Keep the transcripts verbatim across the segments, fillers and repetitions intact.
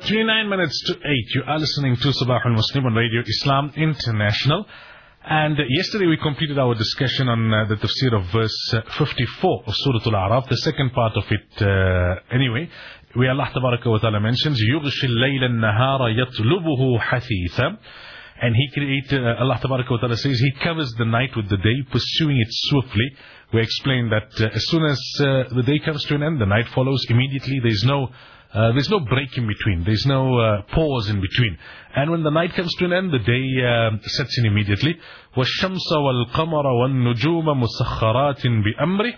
twenty-nine minutes to eight. You are listening to Sabah al-Muslim on Radio Islam International. And uh, yesterday we completed our discussion on uh, the tafsir of verse uh, fifty-four of Surah Al-A'raf, the second part of it uh, anyway, where Allah Tabaraka wa Ta'ala mentions, يُغْشِ اللَّيْلَ النَّهَارَ يَطْلُبُهُ حَثِيثًا. And He created, uh, Allah Tabaraka wa Ta'ala says, He covers the night with the day, pursuing it swiftly. We explained that uh, as soon as uh, the day comes to an end, the night follows immediately. There's no Uh, there's no break in between. There's no uh, pause in between. And when the night comes to an end, the day uh, sets in immediately. وَالشَّمْسَ وَالْقَمَرَ وَالنُّجُومَ مُسَخَّرَاتٍ بِأَمْرِهِ.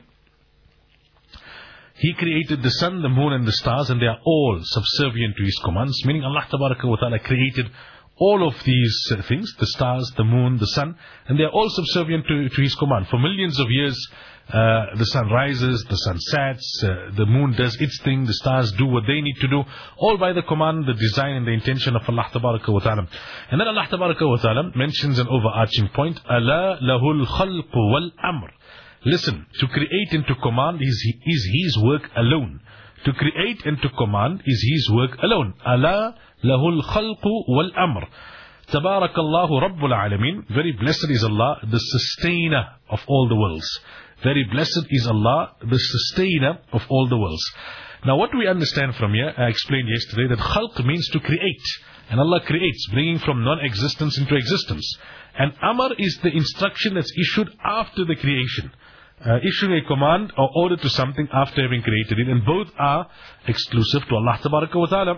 He created the sun, the moon and the stars, and they are all subservient to His commands. Meaning Allah Tabaraka wa Ta'ala created all of these uh, things, the stars, the moon, the sun, and they are all subservient to, to His command. For millions of years, uh, the sun rises, the sun sets, uh, the moon does its thing, the stars do what they need to do, all by the command, the design and the intention of Allah Tabaraka wa Ta'ala. And then Allah Tabaraka wa Ta'ala mentions an overarching point, أَلَا لَهُ الْخَلْقُ وَالْأَمْرُ. Listen, to create and to command is, is His work alone. To create and to command is His work alone. أَلَا لَهُ الْخَلْقُ وَالْأَمْرُ. تَبَارَكَ اللَّهُ رَبُّ الْعَالَمِينَ. Very blessed is Allah, the sustainer of all the worlds. Very blessed is Allah, the sustainer of all the worlds. Now what we understand from here, I explained yesterday, that khalq means to create. And Allah creates, bringing from non-existence into existence. And amr is the instruction that's issued after the creation. Uh, issuing a command or order to something after having created it. And both are exclusive to Allah Tabaraka wa Ta'ala.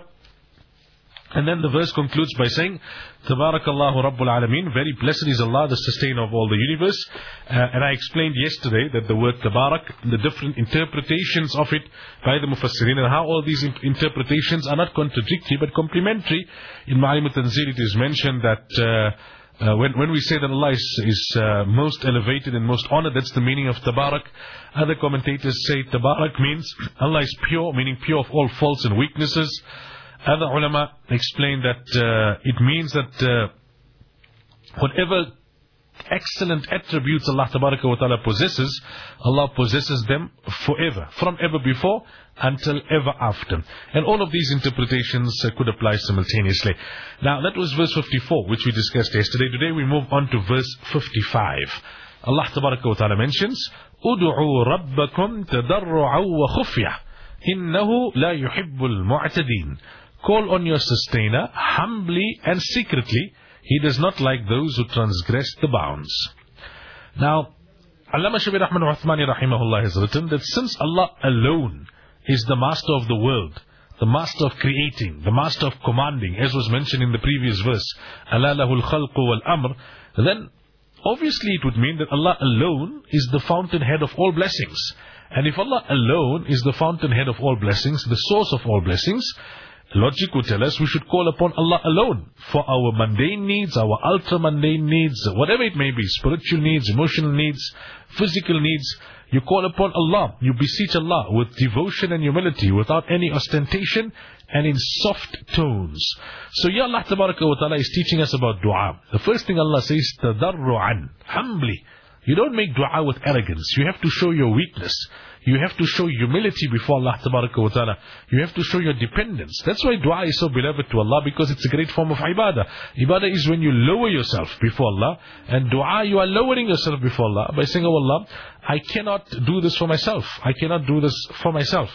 And then the verse concludes by saying, Tabarakallahu Rabbul Alameen, very blessed is Allah, the sustainer of all the universe. Uh, and I explained yesterday that the word Tabarak, the different interpretations of it by the Mufassirin, and how all these interpretations are not contradictory but complementary. In Ma'alim al-Tanzil it is mentioned that uh, uh, when, when we say that Allah is, is uh, most elevated and most honored, that's the meaning of Tabarak. Other commentators say Tabarak means Allah is pure, meaning pure of all faults and weaknesses. Other ulama explain that uh, it means that uh, whatever excellent attributes Allah Tabaraka wa Ta'ala possesses, Allah possesses them forever, from ever before until ever after. And all of these interpretations uh, could apply simultaneously. Now that was verse fifty-four, which we discussed yesterday. Today we move on to verse fifty-five. Allah Tabaraka wa Ta'ala mentions, "Udu'u rabbakum tadarru'an wa khufya, innahu la yuhibbul mu'tadin." Call on your sustainer humbly and secretly. He does not like those who transgress the bounds. Now, Allama Shabir Rahman Uthmani Rahimahullah has written that since Allah alone is the master of the world, the master of creating, the master of commanding, as was mentioned in the previous verse, Ala lahul khalqu wal amr, then obviously it would mean that Allah alone is the fountainhead of all blessings. And if Allah alone is the fountainhead of all blessings, the source of all blessings, logic would tell us we should call upon Allah alone for our mundane needs, our ultra-mundane needs, whatever it may be, spiritual needs, emotional needs, physical needs. You call upon Allah, you beseech Allah with devotion and humility, without any ostentation and in soft tones. So here Allah Tabaraka wa Ta'ala is teaching us about dua. The first thing Allah says, tadarru'an, humbly. You don't make dua with arrogance. You have to show your weakness. You have to show humility before Allah Tabaraka wa Ta'ala. You have to show your dependence. That's why dua is so beloved to Allah, because it's a great form of ibadah. Ibadah is when you lower yourself before Allah. And dua, you are lowering yourself before Allah by saying, oh Allah, I cannot do this for myself. I cannot do this for myself.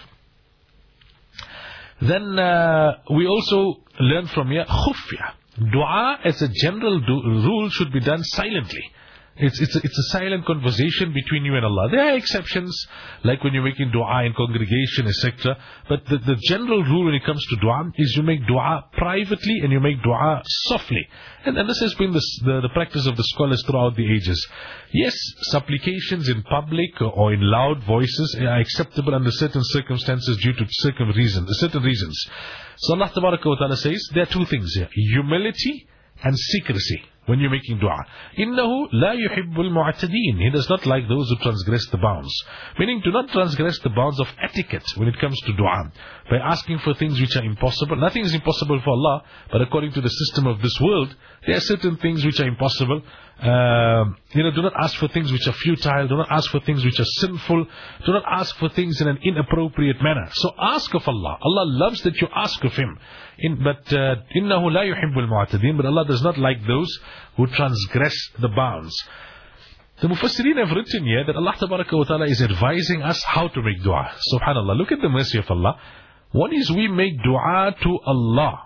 Then uh, we also learn from here, khufya. Dua as a general do- rule should be done silently. It's, it's, a, it's a silent conversation between you and Allah. There are exceptions, like when you're making dua in congregation, et cetera. But the, the general rule when it comes to dua is you make dua privately and you make dua softly. And, and this has been the, the, the practice of the scholars throughout the ages. Yes, supplications in public or in loud voices are acceptable under certain circumstances due to certain reasons. Certain reasons. So Allah Tabaraka wa Ta'ala says there are two things here: humility and secrecy when you're making dua. Innahu la yuhibbul mu'tadin. He does not like those who transgress the bounds. Meaning to not transgress the bounds of etiquette when it comes to dua. By asking for things which are impossible. Nothing is impossible for Allah, but according to the system of this world, there are certain things which are impossible. Uh, you know, do not ask for things which are futile. Do not ask for things which are sinful. Do not ask for things in an inappropriate manner. So ask of Allah. Allah loves that you ask of Him. In, but إِنَّهُ لَا يُحِبُّ الْمُعْتَدِينَ. But Allah does not like those who transgress the bounds. The Mufassirin have written here that Allah Tabaraka wa Ta'ala is advising us how to make dua. Subhanallah. Look at the mercy of Allah. One is we make dua to Allah.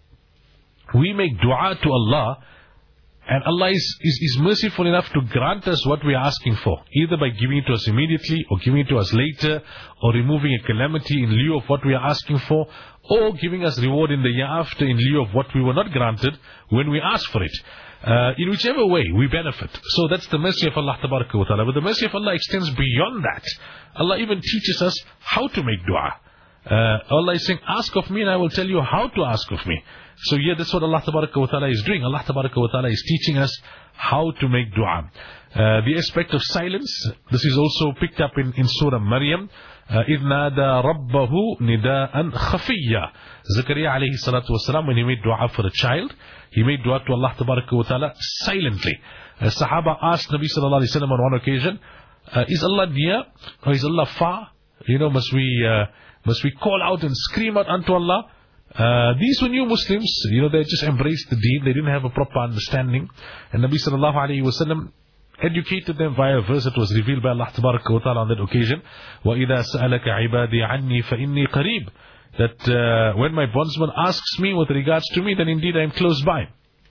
We make dua to Allah, and Allah is, is, is merciful enough to grant us what we are asking for, either by giving it to us immediately, or giving it to us later, or removing a calamity in lieu of what we are asking for, or giving us reward in the year after in lieu of what we were not granted when we asked for it. Uh, in whichever way, we benefit. So that's the mercy of Allah Tabaraka wa Ta'ala. But the mercy of Allah extends beyond that. Allah even teaches us how to make dua. Uh, Allah is saying, ask of me and I will tell you how to ask of me. So yeah, that's what Allah Tabaraka wa Ta'ala is doing. Allah Tabaraka wa Ta'ala is teaching us how to make dua. Uh, the aspect of silence, this is also picked up in, in Surah Maryam. إِذْ نَادَى رَبَّهُ نِدَاءً خَفِيًّا. Zakaria alayhi salatu wasalam, when he made dua for a child, he made dua to Allah Tabaraka wa Ta'ala silently. Uh, Sahaba asked Nabi sallallahu alayhi wa sallam on one occasion, uh, is Allah near or is Allah far? You know, must we... Uh, Must we call out and scream out unto Allah? Uh, these were new Muslims. You know, they just embraced the deen. They didn't have a proper understanding. And Nabi sallallahu alayhi wa sallam educated them via a verse that was revealed by Allah Tabaraka wa Ta'ala on that occasion. وَإِذَا سَأَلَكَ عِبَادِي عَنِّي فَإِنِّي قَرِيبٌ. That uh, when my bondsman asks me with regards to me, then indeed I am close by.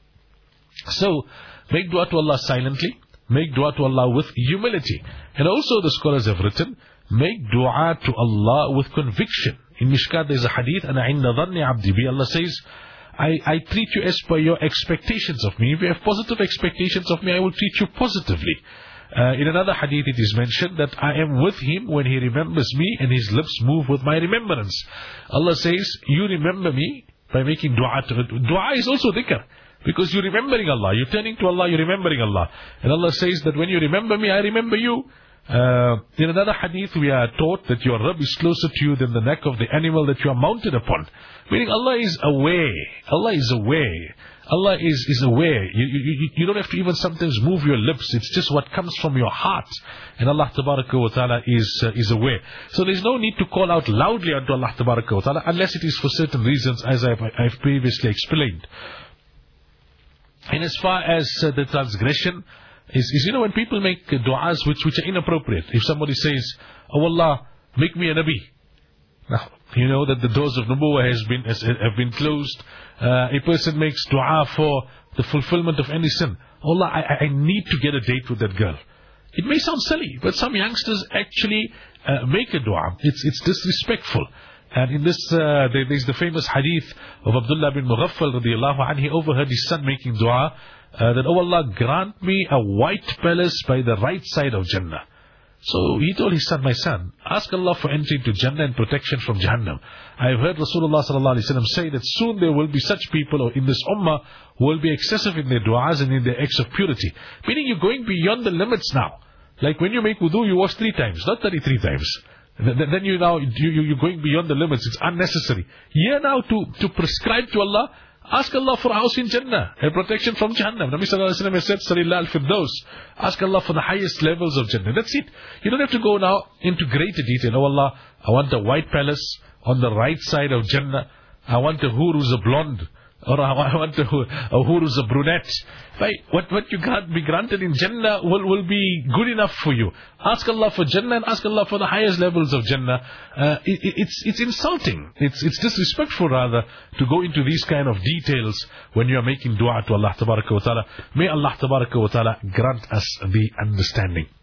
So, make dua to Allah silently. Make dua to Allah with humility. And also the scholars have written, make dua to Allah with conviction. In Mishkat there is a hadith, أَنَا عِنَّ ظَنِّ عَبْدِي بِي. Allah says, I, I treat you as per your expectations of me. If you have positive expectations of me, I will treat you positively. Uh, in another hadith it is mentioned that I am with him when he remembers me and his lips move with my remembrance. Allah says, you remember me by making dua to it. Dua is also dhikr. Because you're remembering Allah. You're turning to Allah, you're remembering Allah. And Allah says that when you remember me, I remember you. Uh, in another hadith we are taught that your Rabb is closer to you than the neck of the animal that you are mounted upon. Meaning Allah is aware. Allah is aware. Allah is, is aware. You, you, you don't have to even sometimes move your lips. It's just what comes from your heart. And Allah Tabaraka wa Ta'ala is, uh, is aware. So there's no need to call out loudly unto Allah Tabaraka wa Ta'ala unless it is for certain reasons as I've, I've previously explained. And as far as uh, the transgression is, is, you know, when people make uh, du'as which, which are inappropriate. If somebody says, oh Allah, make me a Nabi. Now, you know that the doors of Nubuwwah has been, has, have been closed. Uh, a person makes du'a for the fulfillment of any sin. Oh Allah, I, I need to get a date with that girl. It may sound silly, but some youngsters actually uh, make a du'a. It's, it's disrespectful. And in this, uh, there is the famous hadith of Abdullah bin Mughaffal radiallahu anhu. He overheard his son making dua uh, that, oh Allah, grant me a white palace by the right side of Jannah. So he told his son, my son, ask Allah for entry to Jannah and protection from Jahannam. I have heard Rasulullah sallallahu alaihi wasallam say that soon there will be such people or in this ummah who will be excessive in their du'as and in their acts of purity. Meaning you're going beyond the limits now. Like when you make wudu, you wash three times, not thirty-three times. Then you now, you, you're going beyond the limits. It's unnecessary. Here now to, to prescribe to Allah, ask Allah for a house in Jannah and protection from Jahannam. Nabi sallallahu alaihi wasallam has said, Salillah al-Firdaus. Ask Allah for the highest levels of Jannah. That's it. You don't have to go now into greater detail. Oh Allah, I want a white palace on the right side of Jannah. I want a hur who's a blonde. Or I want a, a hur who's a brunette. Right? What, what you can't be granted in Jannah will, will be good enough for you. Ask Allah for Jannah and ask Allah for the highest levels of Jannah. Uh, it, it's, it's insulting. It's, it's disrespectful rather to go into these kind of details when you are making dua to Allah Tabaraka wa Ta'ala. May Allah Tabaraka wa Ta'ala grant us the understanding.